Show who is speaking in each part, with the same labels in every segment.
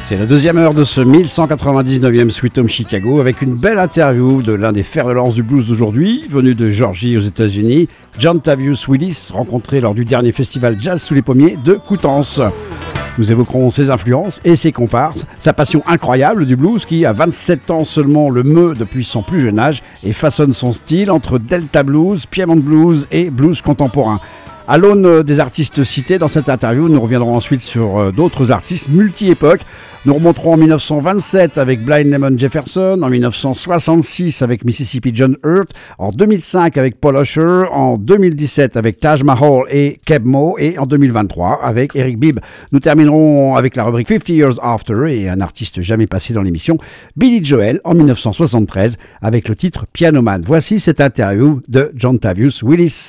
Speaker 1: C'est la deuxième heure de ce 1199e Sweet Home Chicago avec une belle interview de l'un des fers de lance du blues d'aujourd'hui, venu de Georgie aux États-Unis, John Tavius Willis, rencontré lors du dernier festival Jazz sous les pommiers de Coutances. Nous évoquerons ses influences et ses comparses, sa passion incroyable du blues qui, à 27 ans seulement, le meut depuis son plus jeune âge et façonne son style entre Delta Blues, Piedmont Blues et blues contemporain. À l'aune des artistes cités dans cette interview, nous reviendrons ensuite sur d'autres artistes multi-époques. Nous remonterons en 1927 avec Blind Lemon Jefferson, en 1966 avec Mississippi John Hurt, en 2005 avec Paul Usher, en 2017 avec Taj Mahal et Keb Mo et en 2023 avec Eric Bibb. Nous terminerons avec la rubrique 50 Years After et un artiste jamais passé dans l'émission, Billy Joel en 1973 avec le titre Piano Man. Voici cette interview de John Tavius Willis.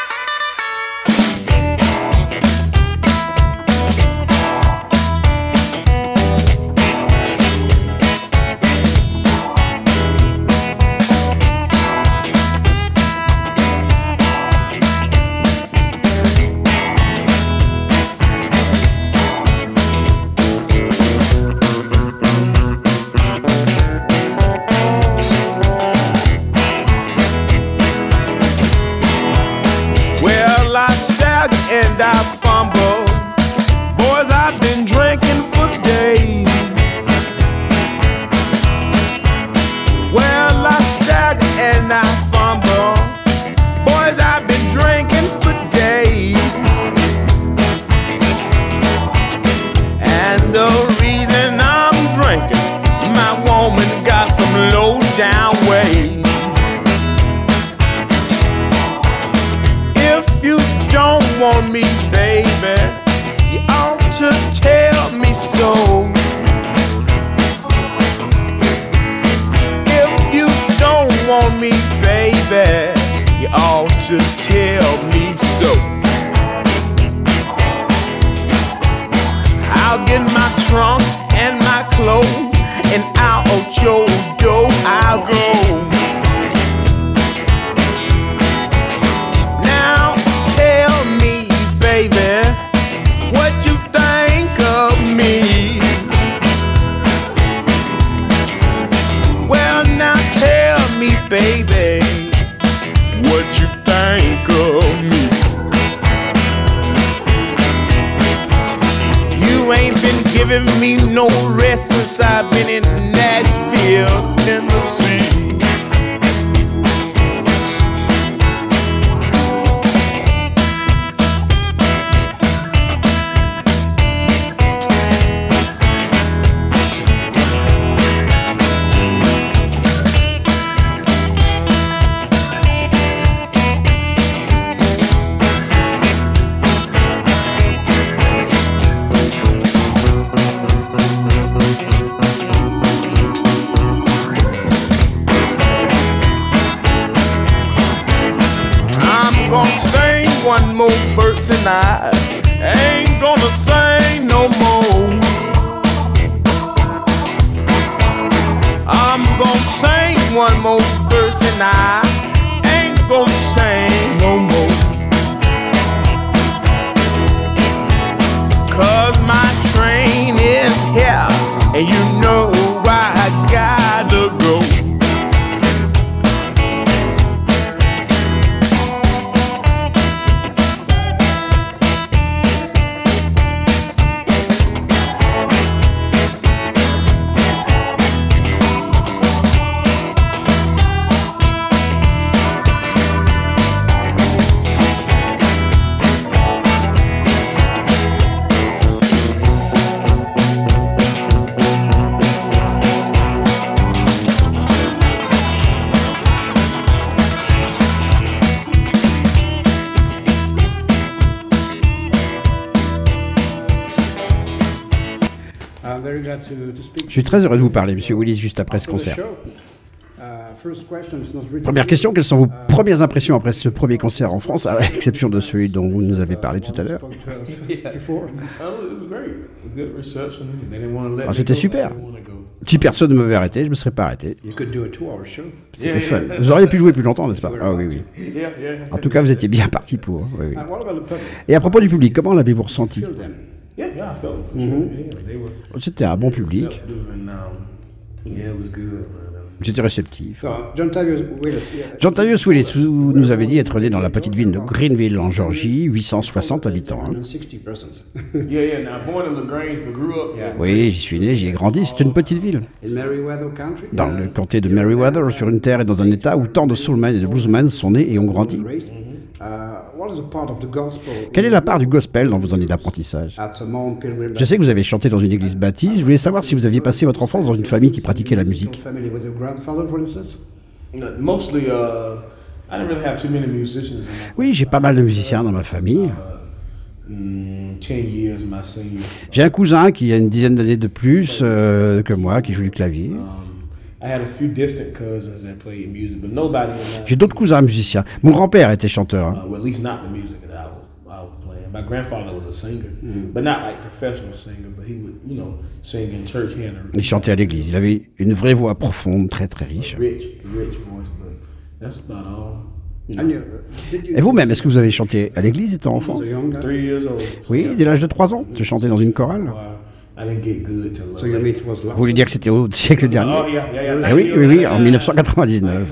Speaker 2: And I fumble. Boys, I've been drinking for days. Well, I stagger and I fumble. Boys, I've been drinking for days. And the reason I'm drinking, my woman got some low down ways. Don't want me, baby, you ought to tell me so. If you don't want me, baby, you ought to tell me so. I'll get my trunk and my clothes and out your door I'll go. Baby, what you think of me? Well, now tell me, baby, what you think of me? You ain't been giving me no rest since I've been in Nashville, Tennessee. One more verse and I ain't gonna sing no more. I'm gonna sing one more verse and I ain't gonna sing no more. 'Cause my train is here and you know I gotta go.
Speaker 1: Je suis très heureux de vous parler, Monsieur Willis, juste après ce concert. Première question, quelles sont vos premières impressions après ce premier concert en France, à l'exception de celui dont vous nous avez parlé tout à l'heure? C'était super. Si personne ne m'avait arrêté, je ne me serais pas arrêté. C'était fun. Vous auriez pu jouer plus longtemps, n'est-ce pas? Ah oui, oui. En tout cas, vous étiez bien parti pour. Oui, oui. Et à propos du public, comment l'avez-vous ressenti?
Speaker 3: Yeah, I felt them for sure. Yeah, they were.
Speaker 1: C'était un bon public.
Speaker 3: Yeah, it was good.
Speaker 1: J'étais réceptif.
Speaker 4: So, John Tavius Willis.
Speaker 1: John Tavius Willis nous avait dit être né dans la petite ville de Greenville en Georgie, 860 habitants. Hein.
Speaker 4: 60 persons.
Speaker 3: Yeah. Now born in LaGrange, but grew up. Yeah.
Speaker 1: Oui, j'y suis né, j'y ai grandi, c'est une petite ville.
Speaker 4: In Meriwether Country.
Speaker 1: Dans le comté de Meriwether, sur une terre et dans un état où tant de soulmen et de bluesmen sont nés et ont grandi.
Speaker 4: What is the part of the gospel
Speaker 1: Quelle est la part du gospel dans vos années d'apprentissage?
Speaker 4: at Mount Pilgrim?
Speaker 1: Je sais que vous avez chanté dans une église baptiste, je voulais savoir si vous aviez passé votre enfance dans une famille qui pratiquait la musique.
Speaker 4: Family with your grandfather, for instance?
Speaker 3: Mostly, I didn't really have too many musicians.
Speaker 1: Oui, j'ai pas mal de musiciens dans ma famille.
Speaker 3: 10 years my senior.
Speaker 1: J'ai un cousin qui a une dizaine d'années de plus que moi, qui joue du clavier.
Speaker 3: I had a few distant cousins that played music, but nobody in my
Speaker 1: J'ai d'autres cousins musiciens. Mon grand-père était chanteur. Hein.
Speaker 3: well, at least not the music that I was playing. My grandfather was a singer, but not like professional singer, but he would, sing in church. He had a
Speaker 1: Il chantait à l'église. Il avait une vraie voix profonde, très très riche.
Speaker 3: rich voice, but that's about all.
Speaker 4: And did you,
Speaker 1: Et vous-même, est-ce que vous avez chanté à l'église étant enfant?
Speaker 4: as a young guy?
Speaker 3: 3 years old.
Speaker 1: Oui, dès l'âge de 3 ans. Je chantais dans une chorale.
Speaker 3: I didn't get good till
Speaker 4: So you mean it was
Speaker 1: Vous
Speaker 4: last?
Speaker 1: voulez dire que c'était au siècle dernier?
Speaker 3: Oh yeah.
Speaker 1: Ah oui, en 1999.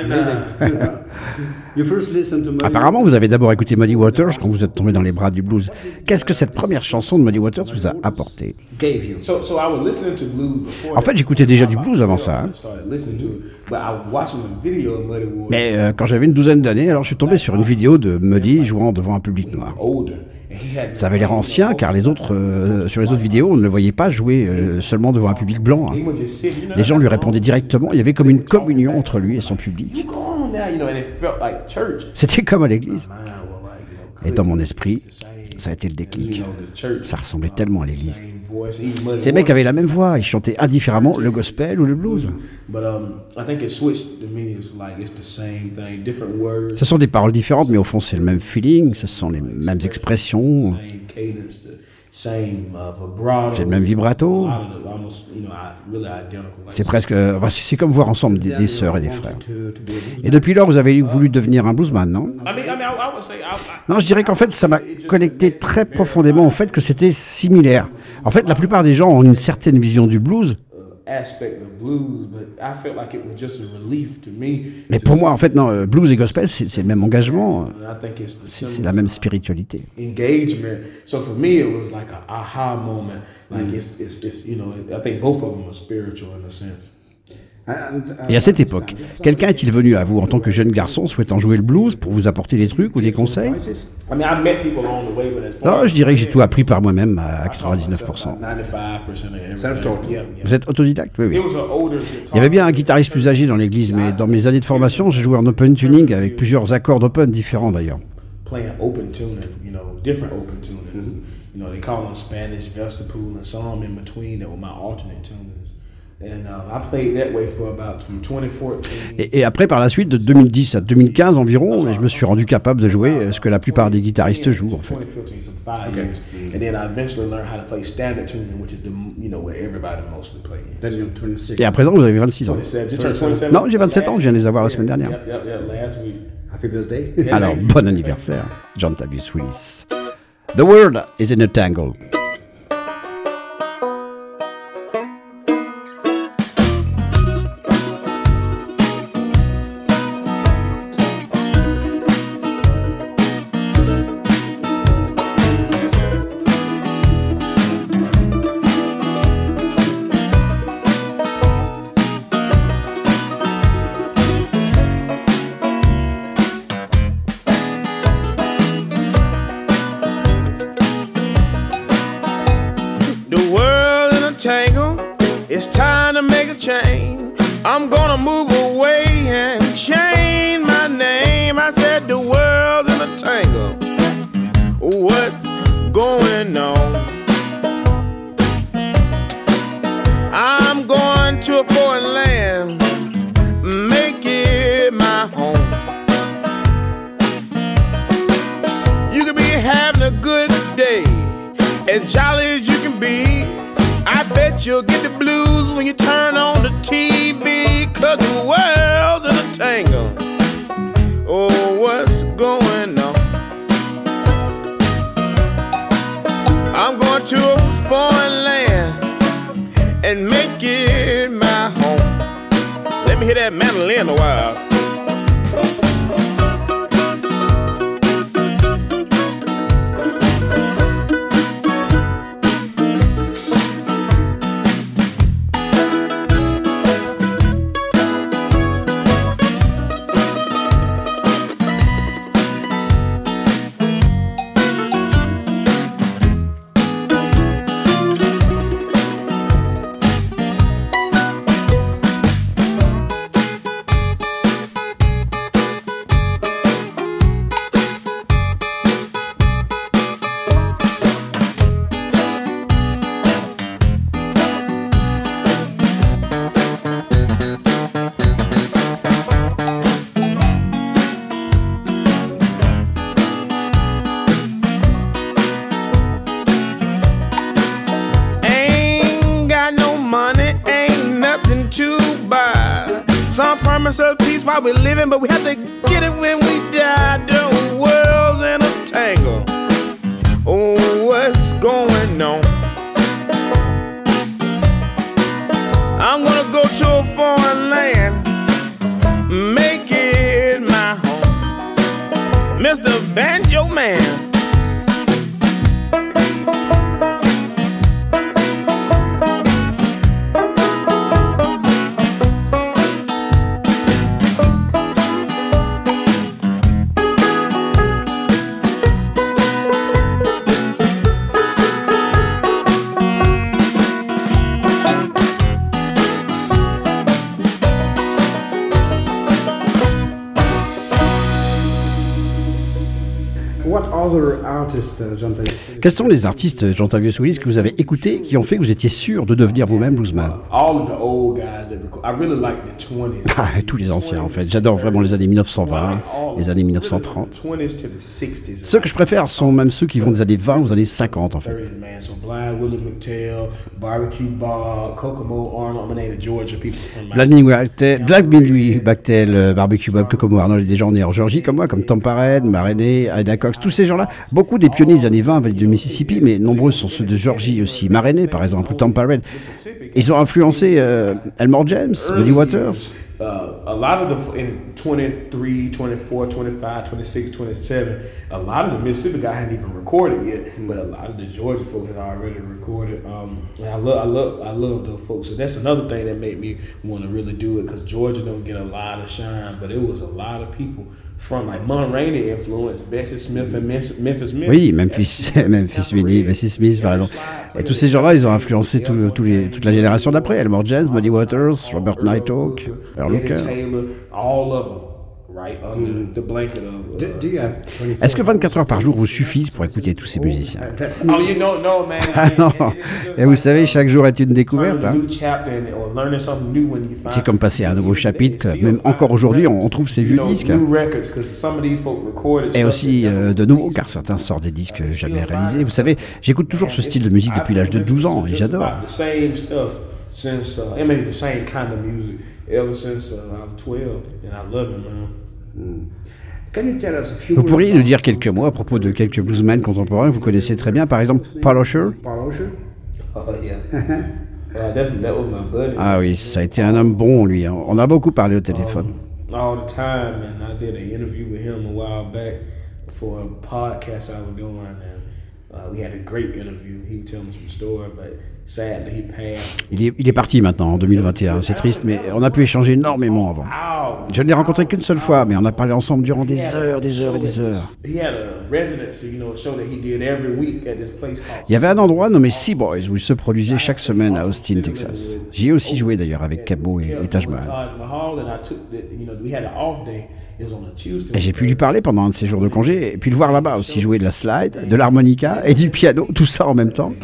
Speaker 3: 1999.
Speaker 4: You first listened to Muddy
Speaker 1: Apparemment, vous avez d'abord écouté Muddy Waters quand vous êtes tombé dans les bras du blues. Qu'est-ce que cette première chanson de Muddy Waters vous a apporté?
Speaker 4: gave you.
Speaker 3: So I was listening to blues before.
Speaker 1: En fait, j'écoutais déjà du blues avant ça. Hein.
Speaker 3: I started listening to it, but I was watching the video of Muddy Waters.
Speaker 1: Mais quand j'avais une douzaine d'années, alors je suis tombé sur une vidéo de Muddy jouant devant un public noir.
Speaker 3: Older, and he had.
Speaker 1: Ça avait l'air ancien car sur les autres vidéos, on ne le voyait pas jouer seulement devant un public blanc. Hein.
Speaker 3: He would just sit.
Speaker 1: Les gens lui répondaient directement. Il y avait comme une communion entre lui et son public.
Speaker 3: Go on now, and it felt like church.
Speaker 1: C'était comme à l'église.
Speaker 3: Mine were like,
Speaker 1: Et dans mon esprit, ça a été le déclic.
Speaker 3: the church.
Speaker 1: Ça ressemblait tellement à l'église.
Speaker 3: Same voice, even Muddy
Speaker 1: Ces mecs
Speaker 3: Waters.
Speaker 1: avaient la même voix. Ils chantaient indifféremment le gospel ou le blues.
Speaker 3: But I think it switched to me. It's like it's the same thing, different words,
Speaker 1: Ce sont des paroles différentes, mais au fond, c'est le même feeling. Ce sont les mêmes expressions.
Speaker 3: same cadence, the same vibrato.
Speaker 1: C'est le même vibrato.
Speaker 3: A lot of the, almost, really identical. Like
Speaker 1: C'est presque. C'est comme voir ensemble des sœurs et des frères.
Speaker 4: To be a bluesman.
Speaker 1: Et depuis lors, vous avez voulu devenir un bluesman, non?
Speaker 3: I would say
Speaker 1: Non, je dirais qu'en fait, ça m'a connecté très profondément au fait que c'était similaire. En fait, la plupart des gens ont une certaine vision du blues,
Speaker 3: aspect of blues, but I felt like it was just a relief to me.
Speaker 1: mais
Speaker 3: to
Speaker 1: pour
Speaker 3: see-
Speaker 1: moi, en fait, non, blues et gospel, c'est le même engagement,
Speaker 3: And I think it's the
Speaker 1: c'est la même spiritualité.
Speaker 3: engagement. So for me, it was like a aha moment. Like it's I think both of them are spiritual in a sense.
Speaker 1: Et à cette époque, quelqu'un est-il venu à vous en tant que jeune garçon souhaitant jouer le blues pour vous apporter des trucs ou des conseils?
Speaker 3: I mean, I met people along the way, but as far
Speaker 1: Non, je dirais que j'ai tout appris par moi-même à 99%.
Speaker 3: 95% of everything.
Speaker 4: Self-taught.
Speaker 3: Yeah.
Speaker 1: Vous êtes autodidacte? Oui, oui.
Speaker 3: It was an older
Speaker 1: Il y avait bien un guitariste plus âgé dans l'église, mais dans mes années de formation, j'ai joué en open tuning avec plusieurs accords d'open différents d'ailleurs.
Speaker 3: playing open tuning, different open tuning. They call them Spanish vestipool and some in between that were my alternate tunings. And I played that way from 2014.
Speaker 1: Et après, par la suite, de 2010 à 2015 environ, je me suis rendu capable de jouer ce que la plupart des guitaristes jouent en fait.
Speaker 3: 2015, so 5 years. And then I eventually learned how to play standard tuning, which is where everybody mostly plays.
Speaker 4: Then you're 26.
Speaker 1: Et à présent, vous avez 26 ans.
Speaker 3: 27, you turned 27?
Speaker 1: Non, j'ai 27 ans, je viens de les avoir la semaine dernière.
Speaker 3: Yep, last week.
Speaker 4: Happy birthday.
Speaker 1: Alors, bon anniversaire, John Tavius Willis. The world is in a tangle.
Speaker 2: The world in a tangle. It's time to make a change. I'm gonna move away and change my name. I said the world's in a tangle. What's going on? I'm going to a foreign land, make it my home. You could be having a good day, as jolly as you can be. I bet you'll get the blues when you turn on the TV, 'cause the world's in a tangle. Oh, what's going on? I'm going going to a foreign land and make it my home. Let me hear that mandolin a while. Promise us peace while we're living, but we have to get it when we die. The world's in a tangle. Oh, what's going on? I'm gonna go to a foreign land, make it my home. Mr. Banjo Man.
Speaker 1: Quels sont les artistes, Jontavius Willis, que vous avez écoutés, qui ont fait que vous étiez sûr de devenir vous-même bluesman? Tous les anciens, en fait. J'adore vraiment les années 1920, les années 1930. Ceux que je préfère sont même ceux qui vont des années 20 aux années 50, en fait. Vladimir Bachtel, Barbecue Bob, Kokomo Arnold, des gens nés en Géorgie comme moi, comme Tom Parede, Maréné, Ida Cox, tous ces gens-là. Beaucoup des pionniers des années 20 venaient du Mississippi, mais nombreux sont ceux de Géorgie aussi. Maréné, par exemple, ou Tom Parede. Ils ont influencé Elmore James, Muddy Waters.
Speaker 3: A lot of the, in 23, 24, 25, 26, 27, a lot of the Mississippi guys hadn't even recorded yet, but a lot of the Georgia folks had already recorded. And I love those folks. So that's another thing that made me want to really do it, because Georgia don't get a lot of shine, but it was a lot of people from like Mon Rainey influence, Bessie Smith and Memphis Smith.
Speaker 1: Oui, Memphis Vinnie, Bessie Smith par exemple. Et tous ces gens-là, ils ont influencé toute la génération d'après. Elmore James, Muddy Waters, Robert Nighthawk, Earl Hooker.
Speaker 3: All of them. Right under the blanket of.
Speaker 1: Est-ce que 24 heures par jour vous suffisent pour écouter tous ces musiciens?
Speaker 3: Oh, you don't know, man.
Speaker 1: Ah non. Et vous savez, chaque jour est une découverte. Hein. C'est comme passer à un nouveau chapitre. Même encore aujourd'hui, on trouve ces vieux disques. Et aussi de nouveaux, car certains sortent des disques jamais réalisés. Vous savez, j'écoute toujours ce style de musique depuis l'âge de 12 ans et j'adore. Ever since I was 12, and I love it, man. Vous pourriez nous dire quelques mots à propos de quelques bluesmen contemporains que vous connaissez très bien, par exemple Paul Osher?
Speaker 3: Oh, yeah. That was my buddy.
Speaker 1: Ah oui, ça a été un homme bon, lui. On a beaucoup parlé au téléphone.
Speaker 3: All the time, and I did an interview with him a while back for a podcast I was doing, and we had a great interview. He would tell me some story, but sadly he passed.
Speaker 1: Il est parti maintenant en 2021. C'est triste, mais on a pu échanger énormément avant. Je ne l'ai rencontré qu'une seule fois, mais on a parlé ensemble durant des heures et des heures. Il y avait un endroit nommé Sea Boys où il se produisait chaque semaine à Austin, Texas. J'y ai aussi joué d'ailleurs avec Cabo et Taj Mahal. Et j'ai pu lui parler pendant un de ses jours de congé, et puis le voir là-bas aussi jouer de la slide, de l'harmonica et du piano, tout ça en même temps.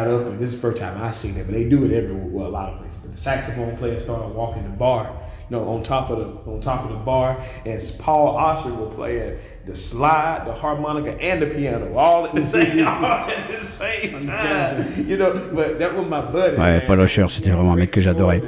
Speaker 3: On top of the bar, and Paul Osher will play the slide, the harmonica, and the piano all at the same time. You know, but that was my buddy.
Speaker 1: Ouais, Paul Osher, c'était vraiment un mec que j'adorais.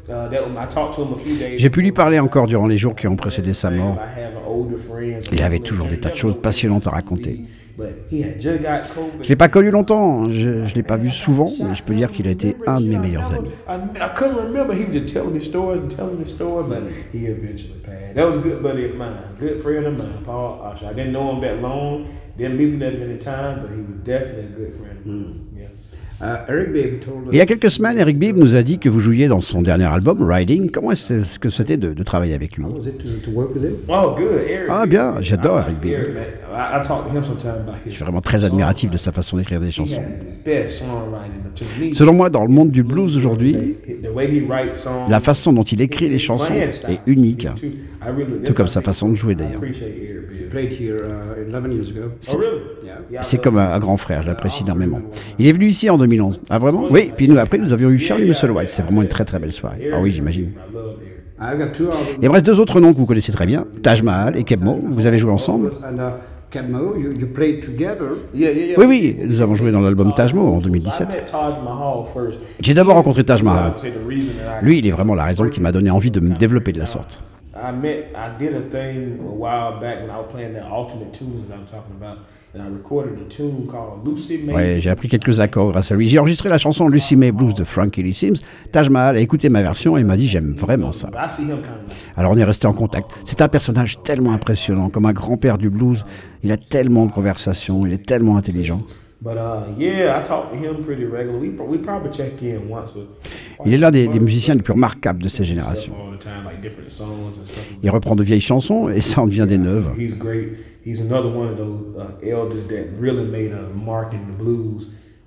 Speaker 1: J'ai pu lui parler encore durant les jours qui ont précédé sa mort. Il avait toujours des tas de choses passionnantes à raconter.
Speaker 3: but he had just got COVID.
Speaker 1: Je l'ai pas connu longtemps, je l'ai pas vu souvent, mais je peux dire qu'il a été un de mes meilleurs amis.
Speaker 3: I couldn't remember. He was just telling me stories, but he eventually passed. That was a good buddy of mine, good friend of mine, Paul Usher. I didn't know him that long, didn't meet him that many times, but he was definitely a good friend of mine. Yeah.
Speaker 4: Eric Bibb told us.
Speaker 1: Il y a quelques semaines, Eric Bibb nous a dit que vous jouiez dans son dernier album, Riding. Comment est-ce que c'était de travailler avec lui?
Speaker 4: How was it to work with him?
Speaker 3: Oh, good, Eric.
Speaker 1: Ah, bien, j'adore Eric Bibb.
Speaker 3: Man. I talk to him sometimes about
Speaker 1: Je
Speaker 3: his.
Speaker 1: suis vraiment très admiratif de sa façon d'écrire des
Speaker 3: He
Speaker 1: chansons.
Speaker 3: has the best songwriting to me.
Speaker 1: Selon moi, dans le monde du blues aujourd'hui,
Speaker 3: The way he writes songs.
Speaker 1: la façon dont il écrit les chansons est unique, tout comme sa façon de jouer d'ailleurs.
Speaker 4: Played here 11 years ago.
Speaker 3: Oh, really?
Speaker 4: Yeah.
Speaker 1: C'est comme un grand frère, je l'apprécie énormément. Il est venu ici en 2011. Ah vraiment? Oui, puis nous après nous avions eu Charlie Musselwhite. C'est vraiment une très très belle soirée. Ah oui, j'imagine.
Speaker 3: I love Eric.
Speaker 4: I've got two albums.
Speaker 1: Il me reste deux autres noms que vous connaissez très bien, Taj Mahal et Keb Mo. Vous avez joué ensemble?
Speaker 4: And Cadmo, you played together.
Speaker 3: Yeah.
Speaker 1: Oui, oui, nous avons joué dans l'album Taj Mo en 2017.
Speaker 3: I met Taj Mahal first.
Speaker 1: J'ai d'abord rencontré Taj Mahal.
Speaker 3: I would say the reason that I-
Speaker 1: Lui, il est vraiment la raison qui m'a donné envie de me développer de la sorte.
Speaker 3: I did a thing a while back when I was playing that alternate tunes I'm talking about, and I recorded a tune called Lucy May.
Speaker 1: Ouais, j'ai appris quelques accords grâce à lui. J'ai enregistré la chanson Lucy May Blues de Frankie Lee Sims. Taj Mahal a écouté ma version et m'a dit j'aime vraiment ça.
Speaker 3: But I see him kind of like,
Speaker 1: Alors on est resté en contact. C'est un personnage tellement impressionnant, comme un grand-père du blues. Il a tellement de conversations, il est tellement intelligent.
Speaker 3: but yeah, I talk to him pretty regularly. We probably check in once
Speaker 1: Il est l'un des musiciens les plus remarquables de ces générations.
Speaker 3: all the time, like different songs and stuff.
Speaker 1: Il reprend de vieilles chansons et ça en devient des neuves.
Speaker 3: He's great. He's another one of those elders that really made a mark in the blues.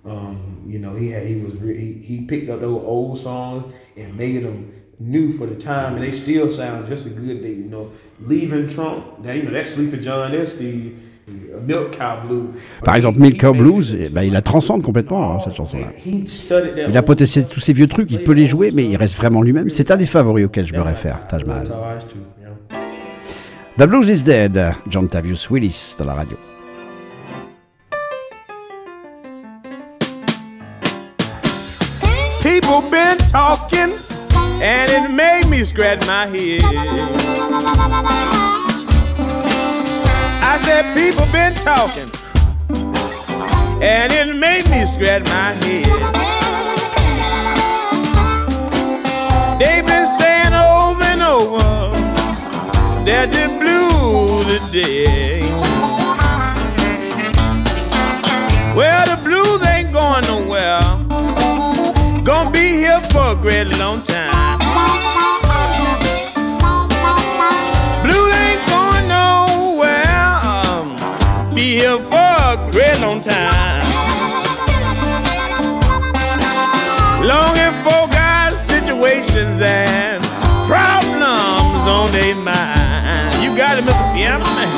Speaker 3: He picked up those old songs and made them new for the time, and they still sound just as good. Leaving Trump, that's Sleepy John, that's the Milk Cow Blues.
Speaker 1: Par exemple, Milk Cow Blues, il la transcende complètement, cette chanson-là.
Speaker 3: He studied that
Speaker 1: Il a possède tous ces vieux trucs, il peut les jouer, mais il reste vraiment lui-même. C'est un des favoris auxquels je me réfère, Taj Mahal.
Speaker 3: Taj too, yeah.
Speaker 1: The Blues is Dead, John Tavius Willis dans la radio.
Speaker 2: People been talking, and it made me scratch my head. I said, people been talking, and it made me scratch my head. They've been saying over and over that the blues are dead. Well, the blues ain't going nowhere. Gonna be here for a great long time. Blues ain't going nowhere. Be here for a great long time. Longing for God's situations and problems on their mind. You got it, Mr. Piano Man.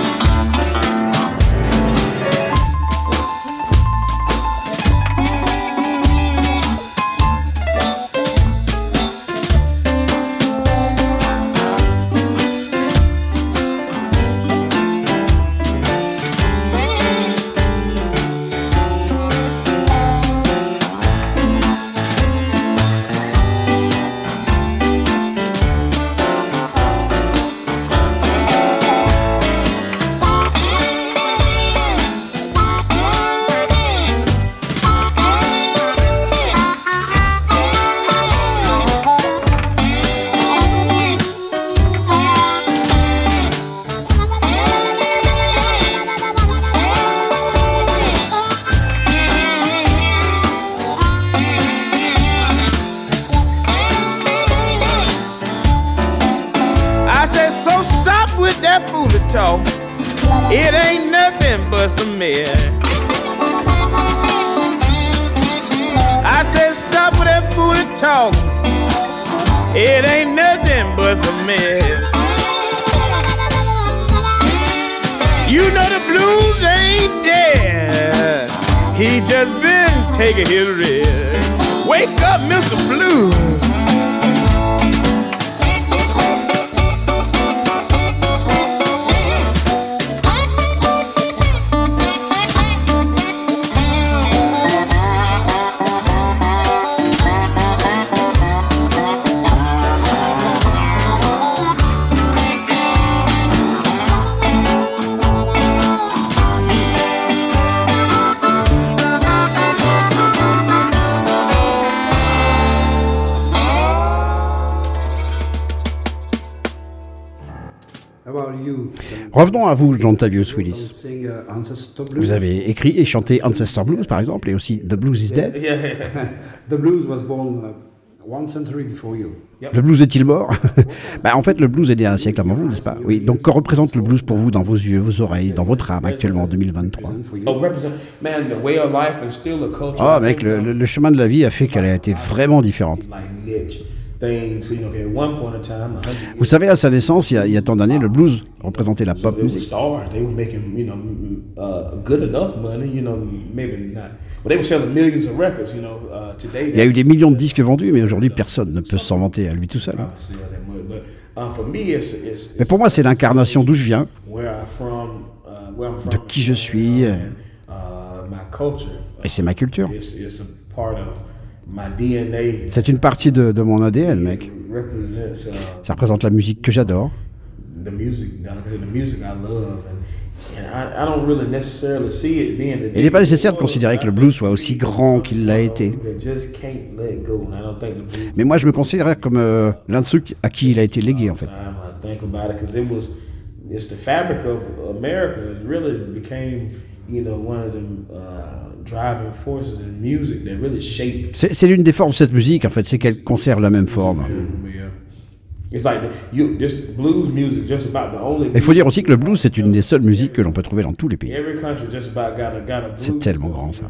Speaker 2: Talk. It ain't nothing but some mess. I said stop with that fool talk. It ain't nothing but some mess. You know the blues ain't dead. He just been taking his rest. Wake up, Mr. Blue.
Speaker 1: Revenons à vous, John Tavius Willis.
Speaker 4: Sing Ancestor Blues.
Speaker 1: Vous avez écrit et chanté Ancestor Blues, par exemple, et aussi The Blues is Dead.
Speaker 4: The blues was born 1 century before you.
Speaker 1: Le blues est-il mort? En fait, le blues est né un siècle avant vous, n'est-ce pas? Oui. Donc, que représente le blues pour vous dans vos yeux, vos oreilles, dans votre âme actuellement en 2023? Oh, mec, le chemin de la vie a fait qu'elle a été vraiment différente. Vous savez, à sa naissance, il y a tant d'années, le blues représentait la pop music. Il y a eu des millions de disques vendus, mais aujourd'hui, personne ne peut s'en vanter à lui tout seul. Mais pour moi, c'est l'incarnation d'où je viens, de qui je suis, et c'est ma culture. C'est une partie de mon ADN, mec. Ça représente la musique que j'adore. Il n'est pas nécessaire de considérer que le blues soit aussi grand qu'il l'a été. Mais moi, je me considère comme l'un de ceux à qui il a été légué, en fait. C'est l'une des formes de cette musique, en fait, c'est qu'elle conserve la même forme. Il faut dire aussi que le blues, c'est une des seules musiques que l'on peut trouver dans tous les pays. C'est tellement grand, ça.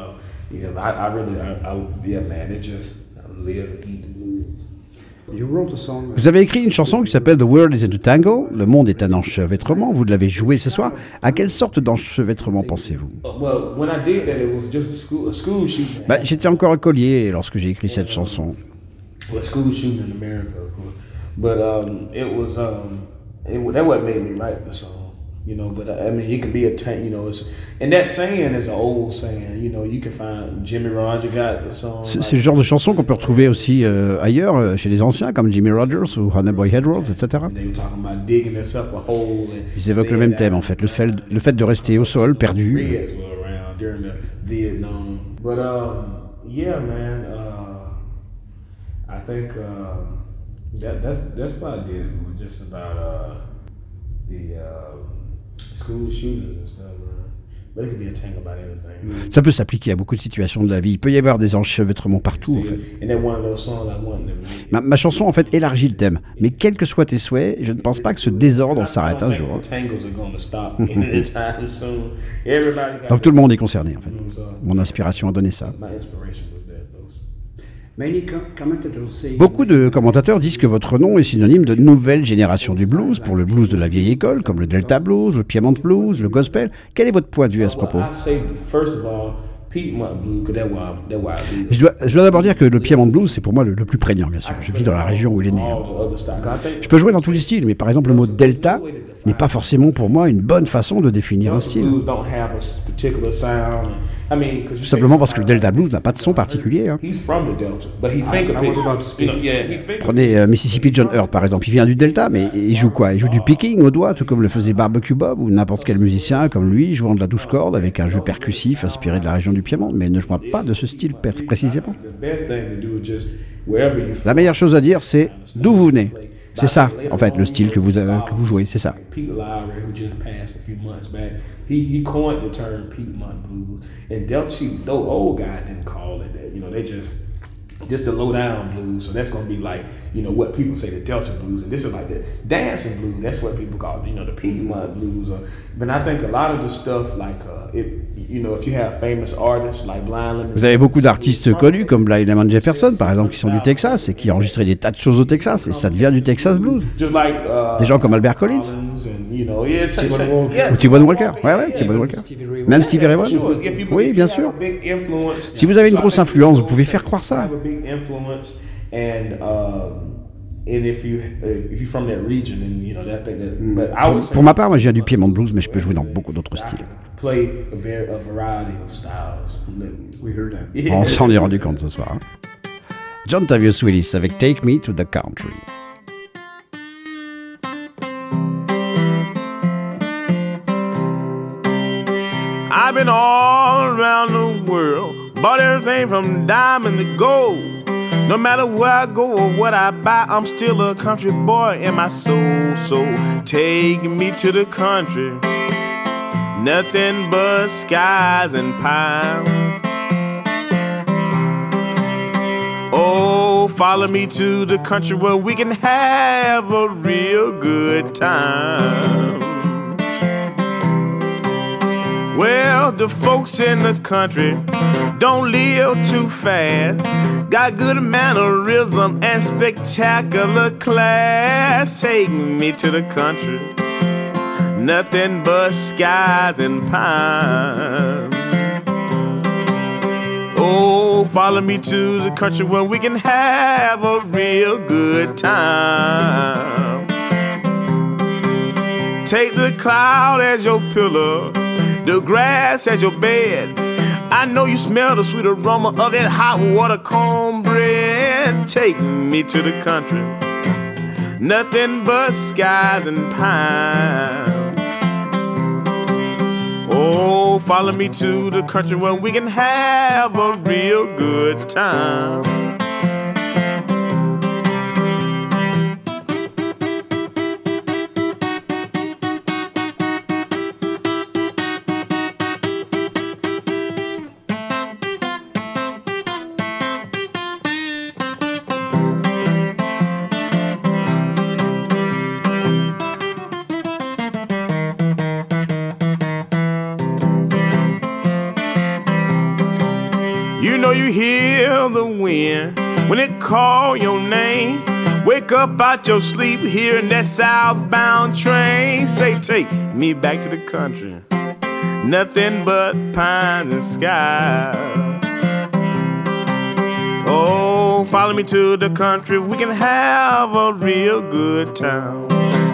Speaker 1: Vous avez écrit une chanson qui s'appelle The World is in a Tangle, le monde est un enchevêtrement, vous l'avez joué ce soir. À quelle sorte d'enchevêtrement pensez-vous? J'étais encore écolier lorsque j'ai écrit cette chanson. It could be a and that saying is an old saying. You can find Jimmy Rogers got the song. C'est le genre de chanson qu'on peut retrouver aussi ailleurs, chez les anciens, comme Jimmy Rogers ou Honey Boy Hedges, etc. Ils évoquent le même thème, en fait, le fait de rester au sol, perdu. Yeah, man. I think that's what I did. Just about the school shooters and stuff. But it could be a thing about anything. Ça peut s'appliquer à beaucoup de situations de la vie. Il peut y avoir des enchevêtrements partout, en fait. Ma chanson, en fait, élargit le thème. Mais quels que soient tes souhaits, je ne pense pas que ce désordre s'arrête un jour. Donc tout le monde est concerné, en fait. Mon inspiration a donné ça. Beaucoup de commentateurs disent que votre nom est synonyme de nouvelle génération du blues, pour le blues de la vieille école, comme le Delta Blues, le Piedmont Blues, le Gospel. Quel est votre point de vue à ce propos? Je dois d'abord dire que le Piedmont Blues, c'est pour moi le plus prégnant, bien sûr. Je vis dans la région où il est né. Je peux jouer dans tous les styles, mais par exemple, le mot Delta n'est pas forcément pour moi une bonne façon de définir un style. Tout simplement parce que le Delta Blues n'a pas de son particulier. Hein. Prenez Mississippi John Hurt par exemple, il vient du Delta, mais il joue quoi? Il joue du picking au doigt, tout comme le faisait Barbecue Bob ou n'importe quel musicien comme lui, jouant de la 12 cordes avec un jeu percussif inspiré de la région du Piémont, mais ne jouant pas de ce style précisément. La meilleure chose à dire, c'est d'où vous venez. C'est ça, en fait, le style que vous jouez, c'est ça. He coined the term Piedmont Blues, and Delta, the old guy didn't call it that. They just the low down blues. So that's gonna be like, what people say the Delta blues, and this is like the dancing blues. That's what people call, the Piedmont blues. But I think a lot of the stuff, like, if you have famous artists like Blind Lemon. Vous avez beaucoup d'artistes connus comme Blind Lemon Jefferson, par exemple, qui sont du Texas et qui enregistraient des tas de choses au Texas, et ça devient du Texas blues. Des gens comme Albert Collins. Ou T-Bone Walker. Ouais, T-Bone Walker. Même Stevie Ray Vaughan. Oui, bien sûr. Si vous avez une grosse influence, vous pouvez faire croire ça. Pour ma part, moi je viens du Piedmont Blues, mais je peux jouer dans beaucoup d'autres styles. On s'en est rendu compte ce soir. John Tavius Willis avec Take Me to the Country.
Speaker 2: I've been all around the world, bought everything from diamond to gold. No matter where I go or what I buy, I'm still a country boy in my soul. So take me to the country, nothing but skies and pine. Oh, follow me to the country where we can have a real good time. Well, the folks in the country don't live too fast, got good mannerism and spectacular class. Take me to the country, nothing but skies and pines. Oh, follow me to the country where we can have a real good time. Take the cloud as your pillow, the grass as your bed. I know you smell the sweet aroma of that hot water cornbread. Take me to the country, nothing but skies and pines. Oh, follow me to the country where we can have a real good time. You know you hear the wind when it call your name. Wake up out your sleep hearing that southbound train. Say, take me back to the country, nothing but pines and sky. Oh, follow me to the country, we can have a real good time.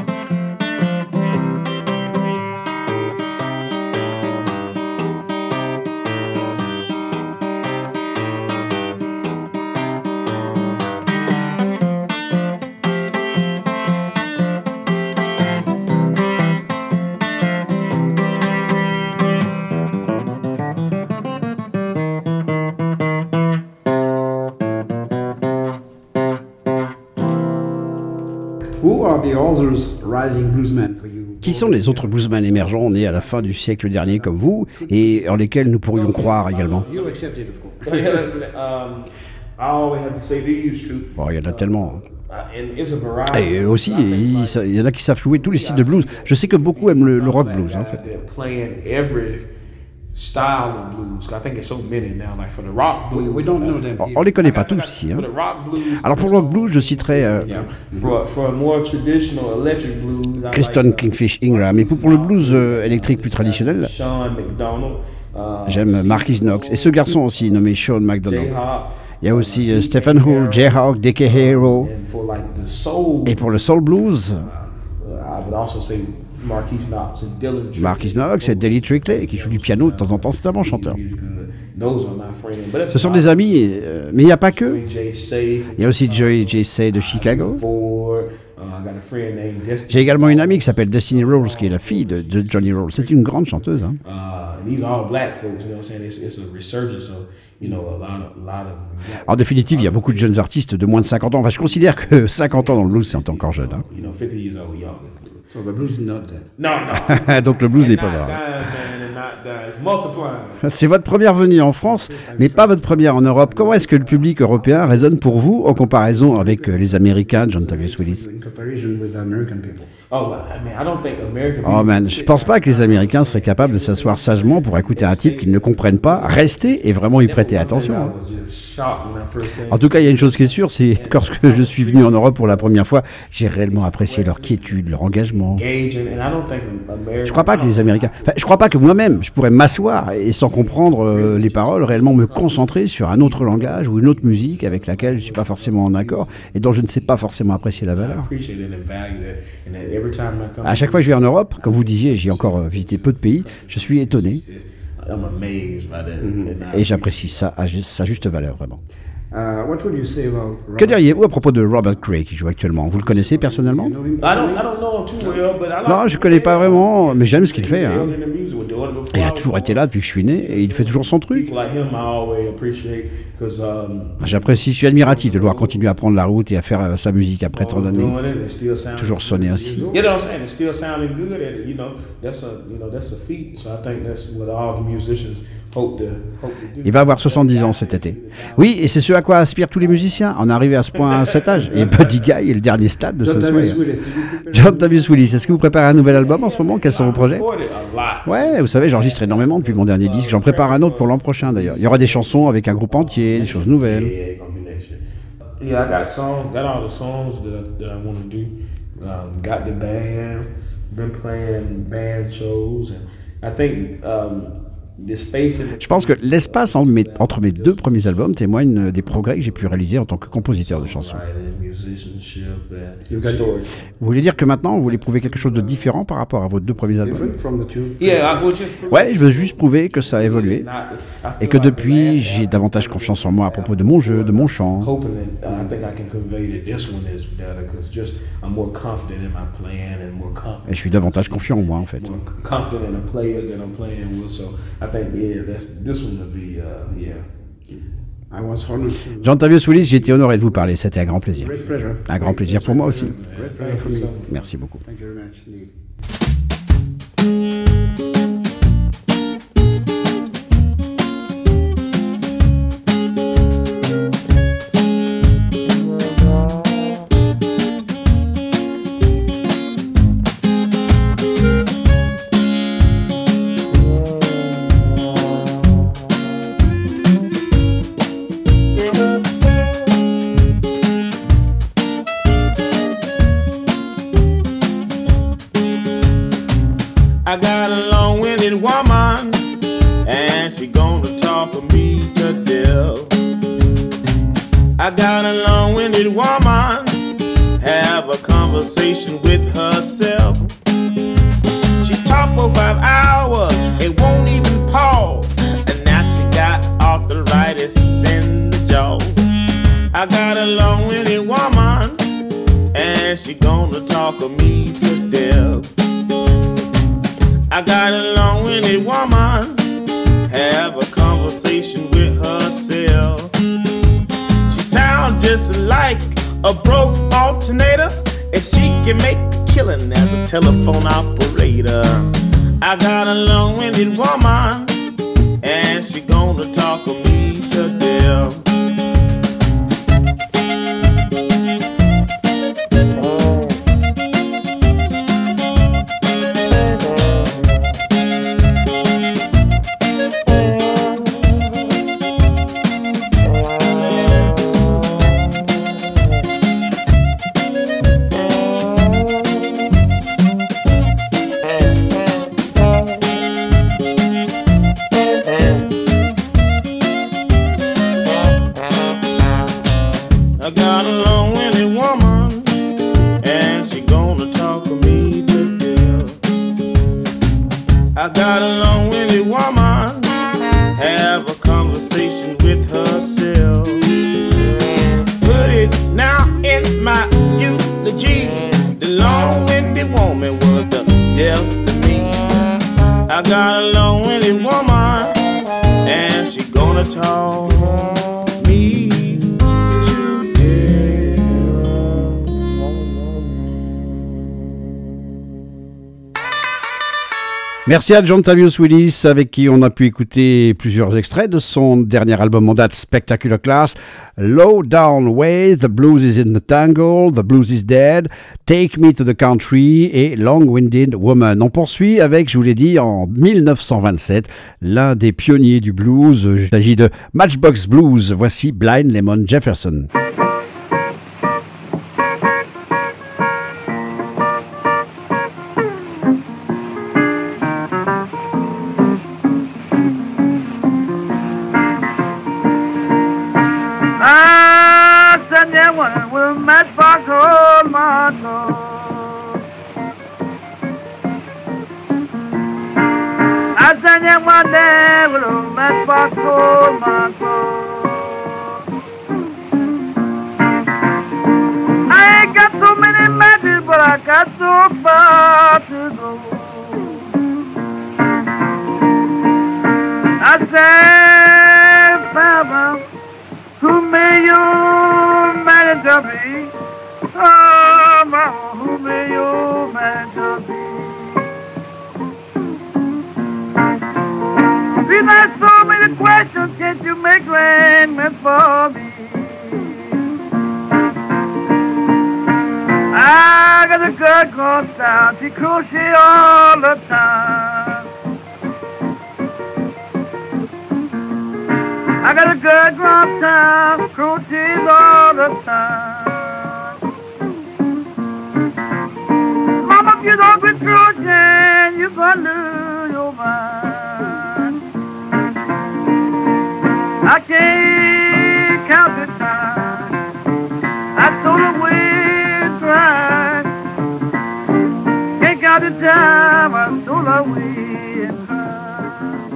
Speaker 4: Who are the others rising bluesmen for you?
Speaker 1: Qui sont les autres bluesmen émergents nés à la fin du siècle dernier comme vous et en lesquels nous pourrions croire également?
Speaker 4: You accept it, of course.
Speaker 3: I always have to say these two.
Speaker 1: Bon, il y en a tellement.
Speaker 3: And it's a variety.
Speaker 1: Et aussi, il y en a qui savent jouer tous les styles de blues. Je sais que beaucoup aiment le rock blues, en fait.
Speaker 3: They're playing every style of blues. I think there's so many now. Like for the rock blues,
Speaker 4: We don't know them.
Speaker 1: On les connaît pas tous ici.
Speaker 3: For
Speaker 1: Hein.
Speaker 3: the rock blues.
Speaker 1: Alors pour le rock blues, je citerai
Speaker 3: For a more traditional electric blues, I
Speaker 1: Kristen
Speaker 3: like,
Speaker 1: Kingfish Ingram. Et pour le blues électrique plus traditionnel,
Speaker 3: Sean McDonald.
Speaker 1: j'aime Marquis Knox. Et ce garçon aussi, nommé Sean McDonald.
Speaker 3: Jayhawk.
Speaker 1: Il y a aussi Stephen Hull, Jayhawk, Dickie Hero.
Speaker 3: And for like the soul,
Speaker 1: Et pour le soul blues,
Speaker 3: I would also say Marquis Knox and Dylan Trickley.
Speaker 1: Marquis Knox et Delly Trickley, qui joue du piano de temps en temps. C'est un bon chanteur.
Speaker 3: Those are my friends. But it's
Speaker 1: Ce sont des amis, mais il n'y a pas que.
Speaker 3: Jay Safe.
Speaker 1: Il y a aussi Joey J. Say de Chicago.
Speaker 3: Ford. I got a friend named Destiny.
Speaker 1: J'ai également une amie qui s'appelle Destiny Rolls, qui est la fille de Johnny Rolls. C'est une grande chanteuse. Hein.
Speaker 3: And these are all black folks, you know what I'm saying? It's a resurgence of, you know, a lot of
Speaker 1: En définitive, il y a beaucoup de jeunes artistes de moins de 50 ans. Enfin, je considère que 50 ans dans le blues, c'est encore jeune. Hein.
Speaker 3: you know, 50 years old young.
Speaker 4: So the blues is not dead.
Speaker 3: No.
Speaker 1: Donc le blues
Speaker 3: And
Speaker 1: n'est
Speaker 3: not
Speaker 1: pas mort.
Speaker 3: dying, man, and not dying. It's multiplying.
Speaker 1: C'est votre première venue en France, mais pas votre première en Europe. Comment est-ce que le public européen résonne pour vous en comparaison avec les Américains, John Tavius Willis?
Speaker 4: In comparison with the American people.
Speaker 3: Oh, I mean, I don't think American
Speaker 1: Oh
Speaker 3: people
Speaker 1: man, je pense pas que les Américains seraient capables de s'asseoir sagement pour écouter un type qu'ils ne comprennent pas, rester et vraiment y prêter attention.
Speaker 3: I was just shocked when I first came.
Speaker 1: En tout cas, il y a une chose qui est sûre, c'est que lorsque je suis venu en Europe pour la première fois, j'ai réellement apprécié leur quiétude, leur engagement.
Speaker 3: Engaging, and I don't think American.
Speaker 1: Je crois pas que les Américains... Enfin, je crois pas que moi-même, je pourrais m'asseoir et sans comprendre les paroles, réellement me concentrer sur un autre langage ou une autre musique avec laquelle je suis pas forcément en accord et dont je ne sais pas forcément apprécier la
Speaker 3: I
Speaker 1: valeur.
Speaker 3: appreciate it and value that, and that every time I come.
Speaker 1: À chaque fois que je vais en Europe, comme vous disiez, j'ai encore visité peu de pays, je suis étonné
Speaker 3: I'm amazed by that. And I
Speaker 1: et j'apprécie ça à sa juste valeur, vraiment.
Speaker 4: What would you say about Robert?
Speaker 1: Que diriez-vous à propos de Robert Cray qui joue actuellement? Vous le connaissez personnellement?
Speaker 4: You know him
Speaker 3: I don't know him too well, but I like
Speaker 1: Non, je connais pas vraiment, mais j'aime ce qu'il fait. Hein.
Speaker 3: in the music with the Order of
Speaker 1: Il a toujours été là depuis que je suis né et il fait toujours son truc.
Speaker 3: People like him, I always appreciate because
Speaker 1: J'apprécie, je suis admiratif de le voir continuer à prendre la route et à faire sa musique après tant d'années.
Speaker 3: doing it, it still sounds
Speaker 1: Toujours sonner ainsi.
Speaker 3: You know what I'm saying? It's still sounding good at it. That's a feat. So I think that's what all the musicians hope to do.
Speaker 1: Il va avoir 70 ans cet été. Oui, et c'est ce à quoi aspirent tous les musiciens, en arriver à ce point à cet âge. Et Buddy Guy est le dernier stade de ce
Speaker 4: John
Speaker 1: soir.
Speaker 4: Tavis Willis, did you prepare?
Speaker 1: John Tavis Willis, est-ce que vous préparez un nouvel album en ce moment? Quels sont vos projets?
Speaker 3: Recorded a lot.
Speaker 1: Ouais, vous savez, j'enregistre énormément depuis mon dernier disque. J'en prépare un autre pour l'an prochain d'ailleurs. Il y aura des chansons avec un groupe entier, des choses nouvelles.
Speaker 3: Yeah, it's gonna be next year. Yeah, I got songs, got all the songs that I want to do. Got the band, been playing band shows, and I think the space.
Speaker 1: Je pense que l'espace entre mes deux premiers albums témoigne des progrès que j'ai pu réaliser en tant que compositeur de chansons.
Speaker 4: You got
Speaker 1: Vous voulez dire que maintenant, vous voulez prouver quelque chose de différent par rapport à vos deux premiers albums?
Speaker 4: different from the two.
Speaker 3: Yeah, I would just.
Speaker 1: Ouais, je veux juste prouver que ça a évolué et que depuis, j'ai davantage confiance en moi à propos de mon jeu, de mon chant.
Speaker 3: Hoping that I think I can convey that this one is better because just I'm more confident in my playing and more
Speaker 1: Et
Speaker 3: confident.
Speaker 1: je suis davantage confiant en moi en fait.
Speaker 3: More confident in the players that I'm playing with. So I think this one will be yeah.
Speaker 4: I was honored to.
Speaker 1: John Tavis Willis, j'ai été honoré de vous parler, c'était un grand plaisir.
Speaker 4: Great pleasure.
Speaker 1: Un grand plaisir pour moi aussi.
Speaker 4: Great pleasure for me.
Speaker 1: Merci beaucoup.
Speaker 4: Thank you very much indeed.
Speaker 2: I got a long-winded woman, and she gonna talk me to death. I got a long-winded woman, have a conversation with herself. She talked for 5 hours, it won't even pause, and now she got arthritis in the jaw. I got a long-winded woman, and she gonna talk me to death. I got a long-winded woman, have a conversation with herself. She sounds just like a broke alternator, and she can make a killing as a telephone operator. I got a long-winded woman, and she gonna talk me to death. I got a long-winded woman, and she gonna talk me to death. I got a long-winded woman, have a conversation with herself. Put it now in my eulogy. The long-winded woman was the death to me. I got a long-winded woman, and she gonna talk me to death.
Speaker 1: Merci à John Tavis Willis, avec qui on a pu écouter plusieurs extraits de son dernier album en date, Spectacular Class, Low Down Way, The Blues is in the Tangle, The Blues is Dead, Take Me to the Country et Long-Winded Woman. On poursuit avec, je vous l'ai dit, en 1927, l'un des pionniers du blues. Il s'agit de Matchbox Blues. Voici Blind Lemon Jefferson.
Speaker 5: I said that one will matchbox hold my soul. I said that one day will matchbox hold my soul. I got so far to go. I say, Baba, who may you manager be? Oh, Mama, who may you manager be? We've had so many questions, can't you make arrangements for me? I got a good girl down, she crochet all the time. I got a good girl down, crochets all the time. Mama, if you don't quit crocheting, you're gonna lose your mind. I can't count the time I throw away crying. Can't count the time I throw away and crying.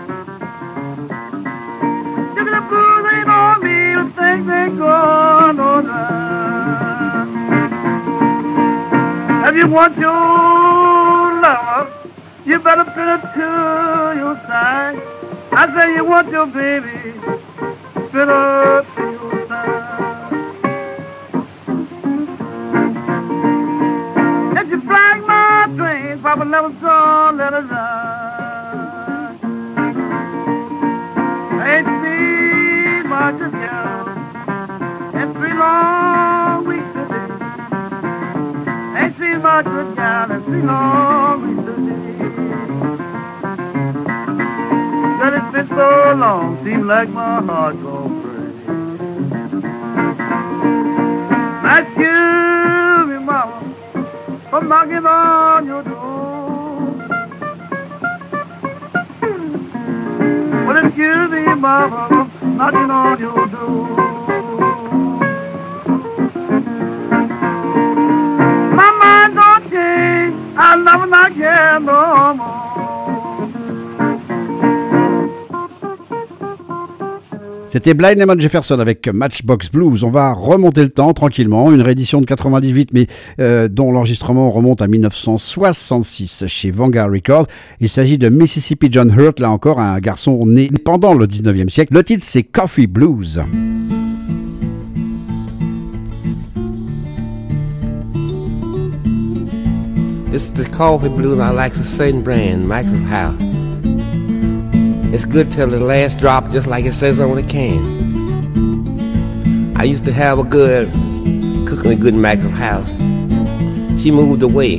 Speaker 5: Look at the blues ain't on me, the things ain't going on right. If you want your lover, you better put it to your side. I say you want your baby, spit up to your side. If you flag my train, Papa never saw, let it ride. I ain't seen much of you in 3 long weeks today. Ain't seen much of you in 3 long weeks today. That it's been so long, seems like my heart gon' break. Excuse me, Mama, for knocking on your door. Well, excuse me, Mama, for knocking on your door. My mind don't change, I'll never knock here no more.
Speaker 1: C'était Blind Lemon Jefferson avec Matchbox Blues. On va remonter le temps tranquillement. Une réédition de 98, mais dont l'enregistrement remonte à 1966 chez Vanguard Records. Il s'agit de Mississippi John Hurt, là encore un garçon né pendant le 19e siècle. Le titre, c'est Coffee Blues.
Speaker 6: This is the coffee blues. I like a certain brand, Michael's House. It's good till the last drop, just like it says on the can. I used to have a good, cooking a good Michael's House. She moved away.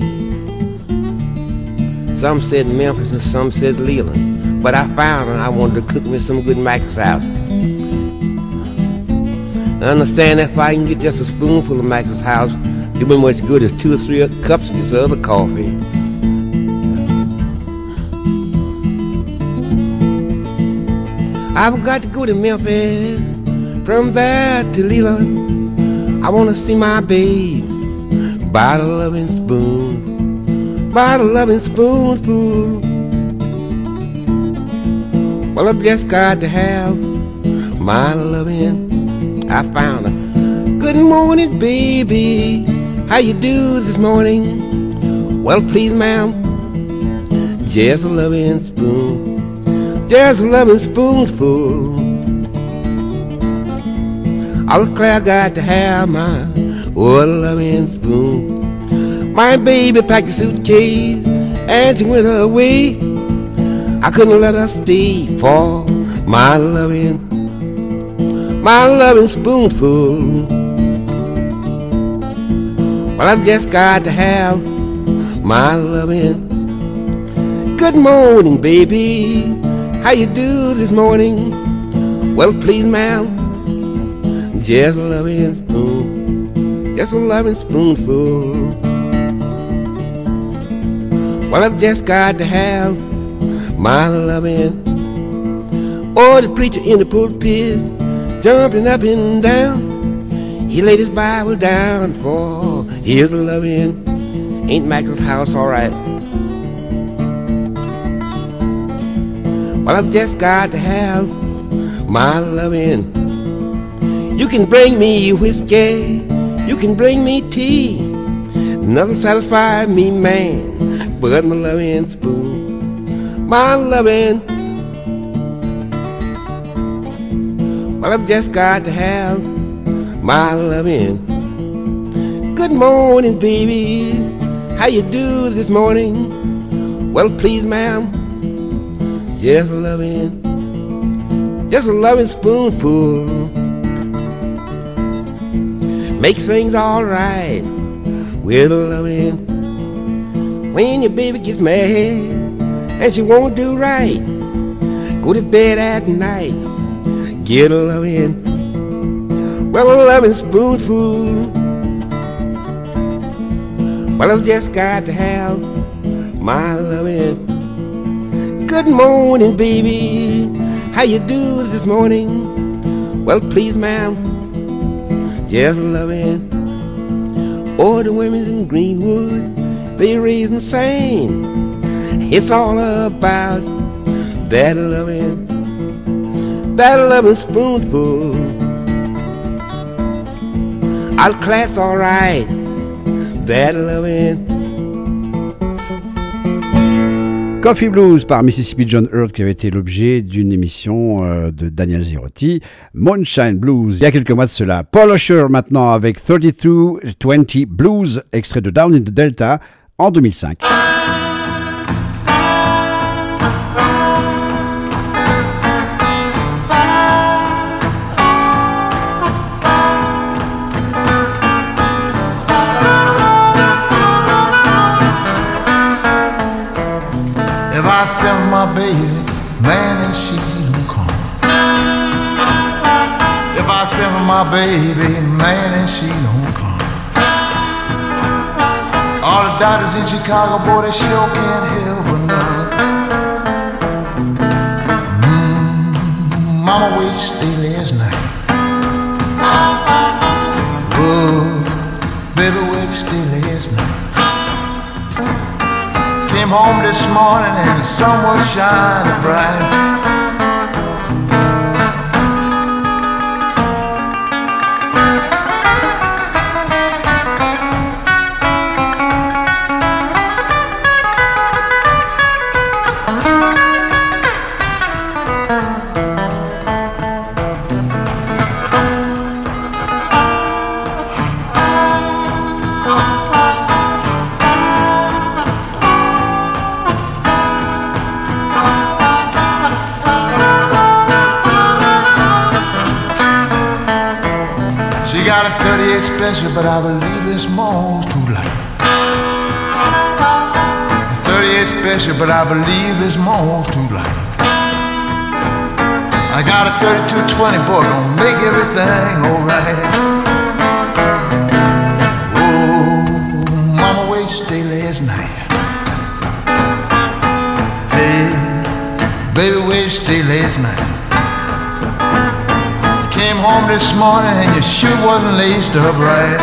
Speaker 6: Some said Memphis and some said Leland. But I found her, I wanted to cook me some good Michael's House. I understand if I can get just a spoonful of Michael's House, do me much good as 2 or 3 cups of this other coffee. I've got to go to Memphis, from there to Leland. I want to see my babe, by the loving spoon, by the loving spoon. Well, I've just got to have my loving. I found her. Good morning, baby. How you do this morning? Well, please, ma'am, just a loving spoon. Just a loving spoonful. I was glad I got to have my loving spoon. My baby packed a suitcase and she went away. I couldn't let her stay for my loving spoonful. Well, I've just got to have my loving. Good morning, baby. How you do this morning? Well, please, ma'am, just a loving spoon, just a loving spoonful. Well, I've just got to have my loving. Oh, the preacher in the pulpit, jumping up and down, he laid his Bible down for his loving. Ain't Michael's House all right? Well, I've just got to have my loving. You can bring me whiskey, you can bring me tea, Nothing satisfies me, man, but my loving spoon. My loving. Well, I've just got to have my loving. Good morning, baby. How you do this morning? Well, please, ma'am, just a loving spoonful makes things all right with a loving. When your baby gets mad and she won't do right, go to bed at night, get a loving. Well, a loving spoonful. Well, I've just got to have my loving. Good morning, baby. How you do this morning? Well, please, ma'am, just a loving. Oh, the women's in Greenwood, they raising sane. It's all about that loving spoonful. I'll class all right.
Speaker 1: Coffee Blues par Mississippi John Hurt qui avait été l'objet d'une émission de Daniel Zirotti. Moonshine Blues il y a quelques mois de cela. Paul Usher maintenant avec 3220 Blues, extrait de Down in the Delta en 2005.
Speaker 7: If I send my baby, man, and she don't come. If I send my baby, man, and she don't come. All the doctors in Chicago, boy, they sure can't help but know. Mama, where you stay last night? Oh, baby, where you stay last night? Came home this morning and the sun was shining bright. Got a 38 special, but I believe it's most too light. A 38 special, but I believe it's most too light. I got a 3220, boy, gonna make everything alright. Oh, mama, where you stay last night? Hey, baby, where you stay last night? Came home this morning and your shoe wasn't laced up right.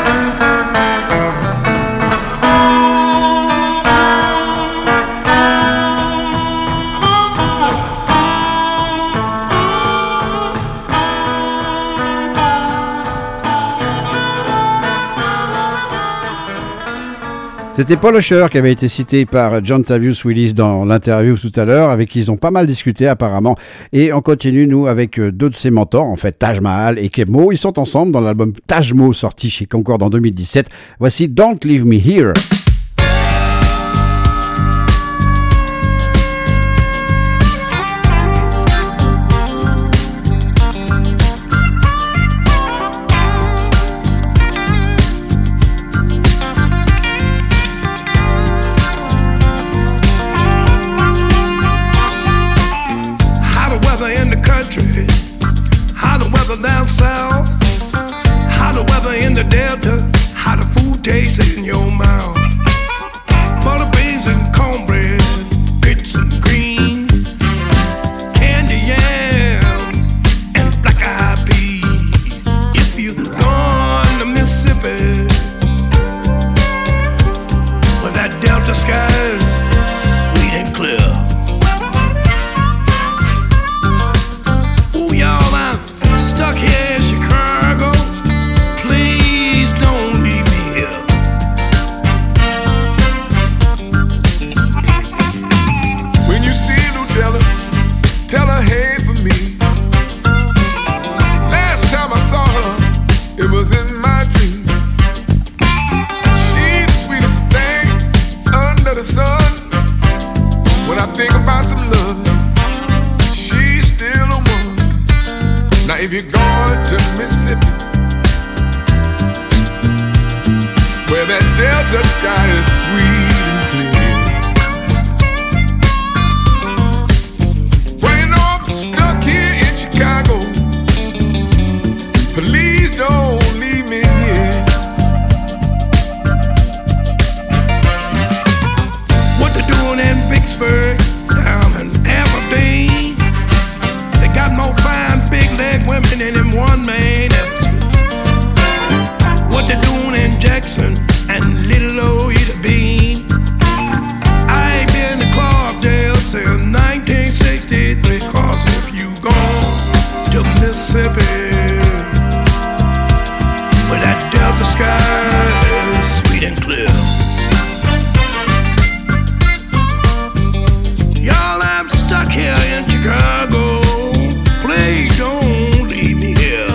Speaker 1: C'était Paul Usher qui avait été cité par John Tavius Willis dans l'interview tout à l'heure, avec qui ils ont pas mal discuté apparemment. Et on continue, nous, avec deux de ses mentors, en fait, Taj Mahal et Keb Mo. Ils sont ensemble dans l'album Taj Mo, sorti chez Concord en 2017. Voici Don't Leave Me Here.
Speaker 2: Down south, how the weather in the Delta, how the food tastes in your mouth. Butter beans and cornbread, grits and greens, candy yams and black-eyed peas. If you gone to Mississippi, where that Delta sky is sweet and clear. Stuck here in Chicago, please don't leave me here.
Speaker 8: for me. Last time I saw her, it was in my dreams. She's the sweetest thing under the sun. When I think about some love, she's still a one. Now if you're going to Mississippi, where that Delta sky is sweet and clear, well, you know I'm stuck here in Chicago. Please don't leave me here.
Speaker 9: What they doing in Vicksburg, down in Aberdeen? They got more fine big leg women than them one man ever seen. What they doing in Jackson and little old Ida Bean? I ain't been to Clarkdale since 1963. Cause if you gone to Mississippi, where that Delta sky is sweet and clear, y'all, I'm stuck here in Chicago. Please don't leave me here.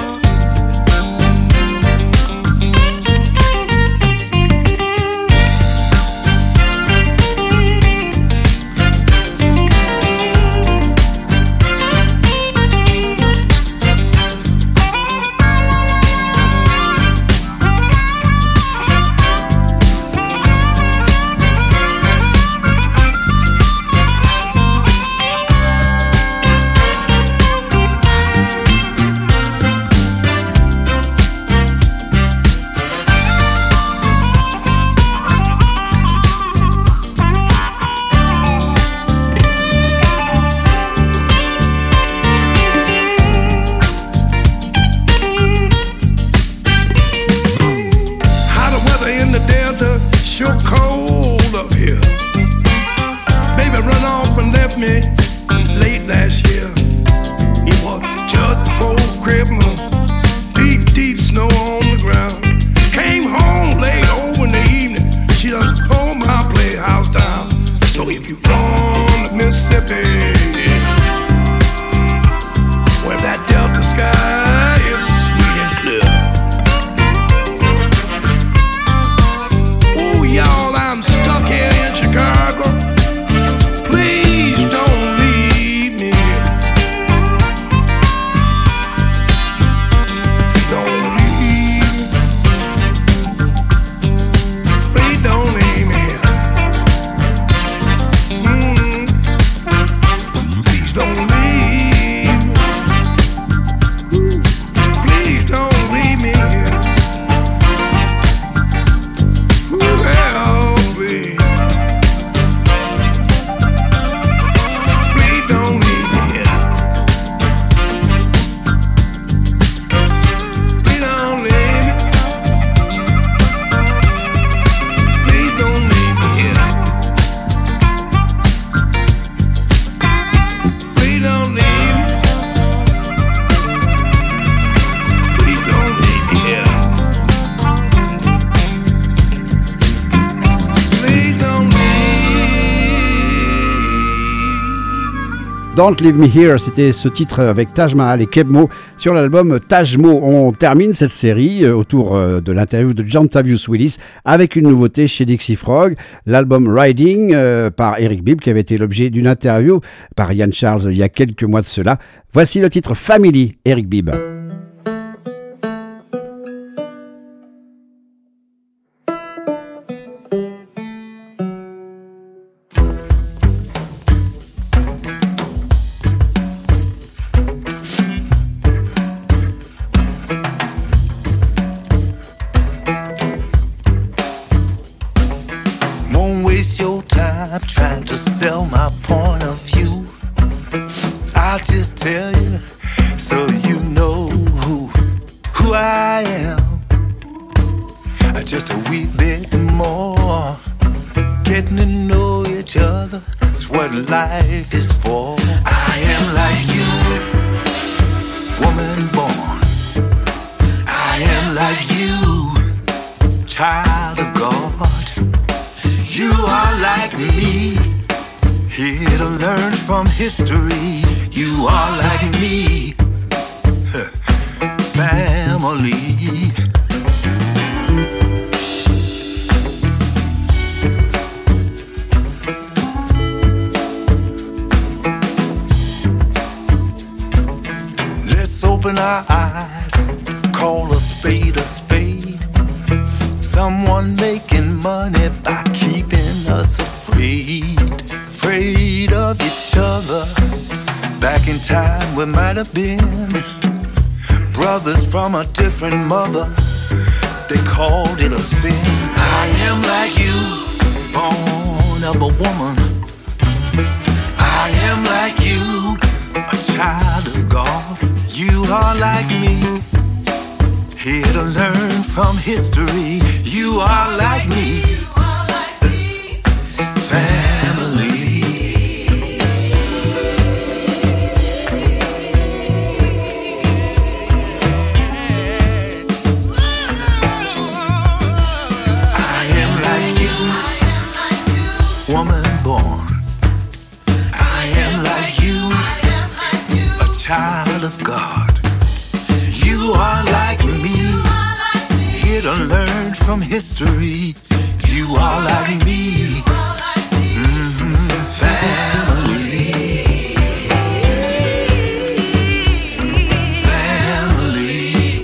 Speaker 1: Don't Leave Me Here, c'était ce titre avec Taj Mahal et Keb Mo sur l'album Taj Mo. On termine cette série autour de l'interview de John Tavius Willis avec une nouveauté chez Dixie Frog, l'album Riding par Eric Bibb qui avait été l'objet d'une interview par Ian Charles il y a quelques mois de cela. Voici le titre Family, Eric Bibb.
Speaker 10: Trying to sell my point of view. I'll just tell you so you know who I am. Just a wee bit more, getting to know each other. That's what life is for. I am like you, woman born. I am like you, child of God. You are like me, here to learn from history. You you are like me. Family. Let's open our eyes, call a spade a spade. Someone making money by keeping us afraid of each other. Back in time we might have been brothers from a different mother. They called it a sin. I am like you, born of a woman. I am like you, a child of God. You are like me, here to learn from history. You are like me, family. I am like you, woman born. I am like you, a child of God. You are like me, here to learn from history. You are like me, family. Family.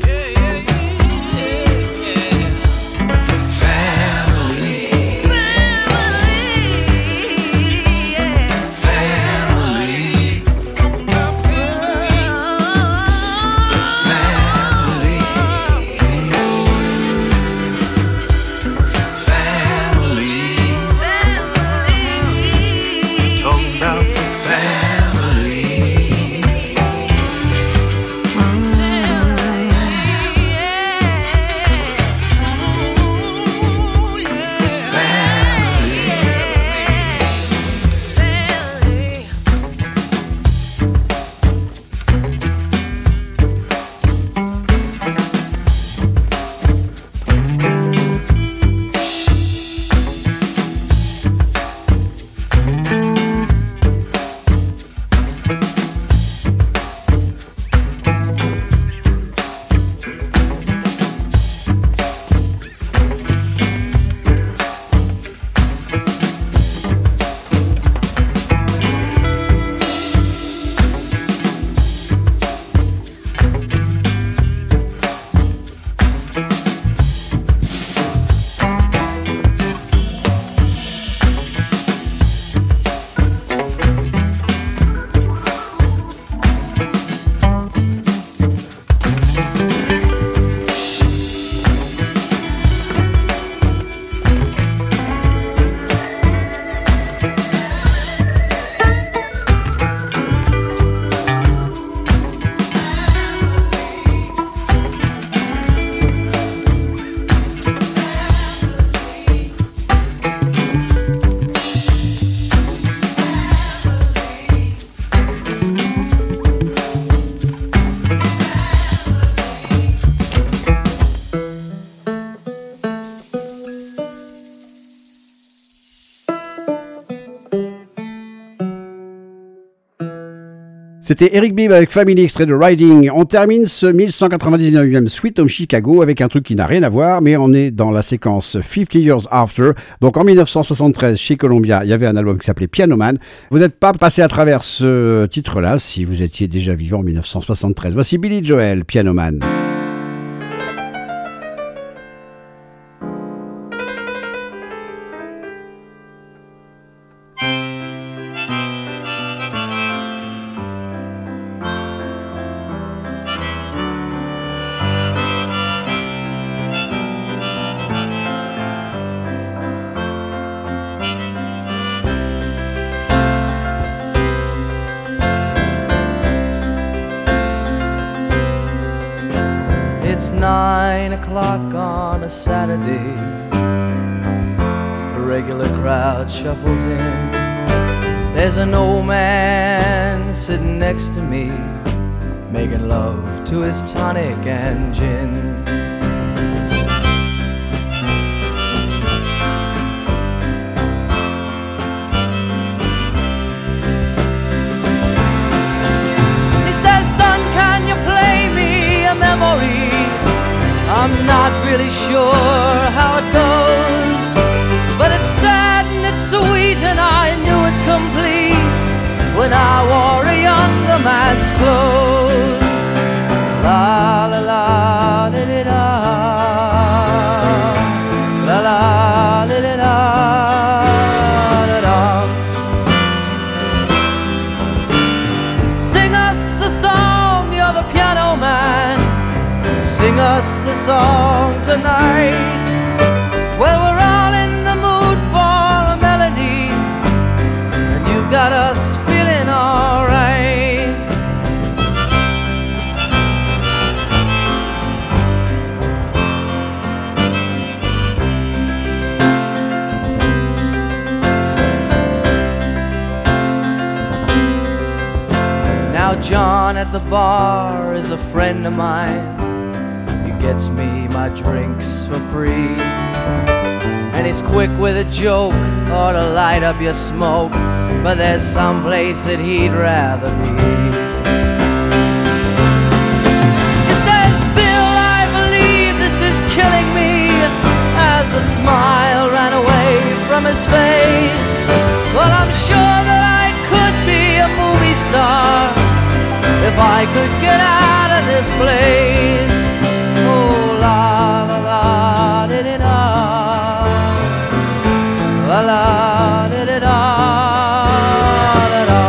Speaker 1: C'était Eric Bibb avec Family, extrait de Riding. On termine ce 1199e Sweet Home Chicago avec un truc qui n'a rien à voir, mais on est dans la séquence 50 Years After. Donc en 1973, chez Columbia, il y avait un album qui s'appelait Piano Man. Vous n'êtes pas passé à travers ce titre-là si vous étiez déjà vivant en 1973. Voici Billy Joel, Piano Man.
Speaker 11: It's 9 o'clock on a Saturday. A regular crowd shuffles in. There's an old man sitting next to me, making love to his tonic and gin. a song, you're the piano man. Sing us a song tonight. Well, we're all in the mood for a melody, and you've got us feeling alright. Now John at the bar is a friend of mine. He gets me my drinks for free, and he's quick with a joke or to light up your smoke, but there's some place that he'd rather be. He says, Bill, I believe this is killing me, as a smile ran away from his face. Well, I'm sure that I could be a movie star if I could get out of this place. Oh, la la la di di da, la la di di da, da da.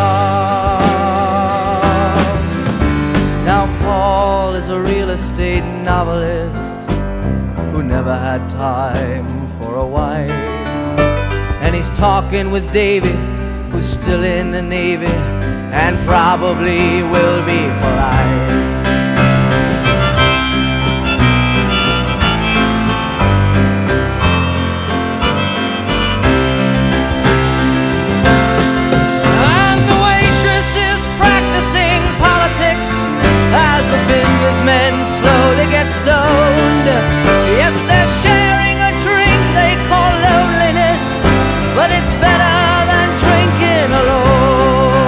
Speaker 11: Now Paul is a real estate novelist who never had time for a wife, and he's talking with Davy, who's still in the Navy and probably will be for life. And the waitress is practicing politics as the businessmen slowly get stoned. Yes, they're sharing a drink they call loneliness, but it's better than drinking alone.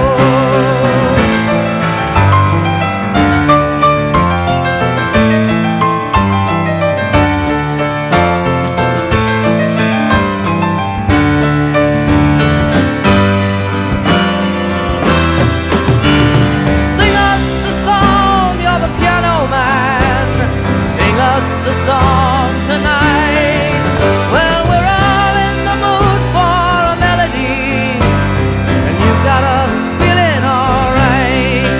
Speaker 11: A song tonight. Well, we're all in the mood for a melody, and you've got us feeling alright.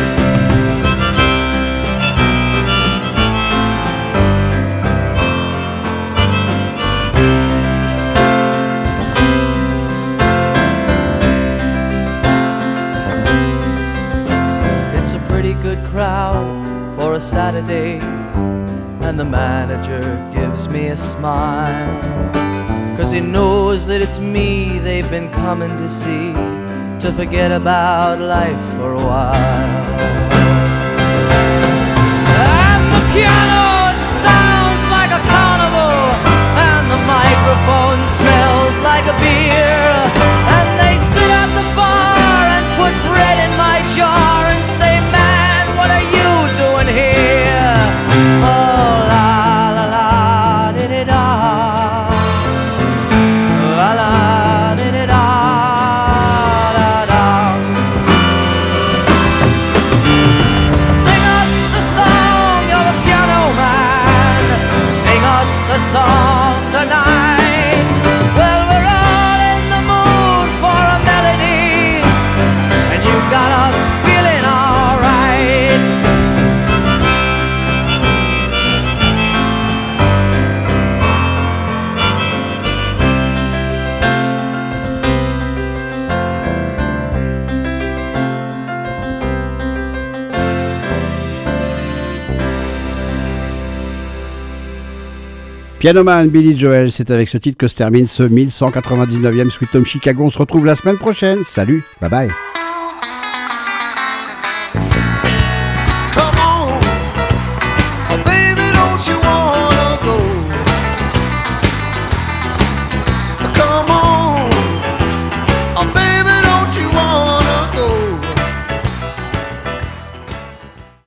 Speaker 11: It's a pretty good crowd for a Saturday, and the manager gives me a smile, 'cause he knows that it's me they've been coming to see, to forget about life for a while. And the piano, it sounds like a carnival, and the microphone smells like a beer, and they sit at the bar and put bread in my jar and say, man, what are you doing here? Oh, la la la di di da, la la di di da, da da. Sing us a song, you're the piano man. Sing us a song tonight. Well, we're all in the mood for a melody, and you've got us feeling alright.
Speaker 1: Pianoman Billy Joel, c'est avec ce titre que se termine ce 1199e Sweet Home Chicago. On se retrouve la semaine prochaine. Salut, bye bye.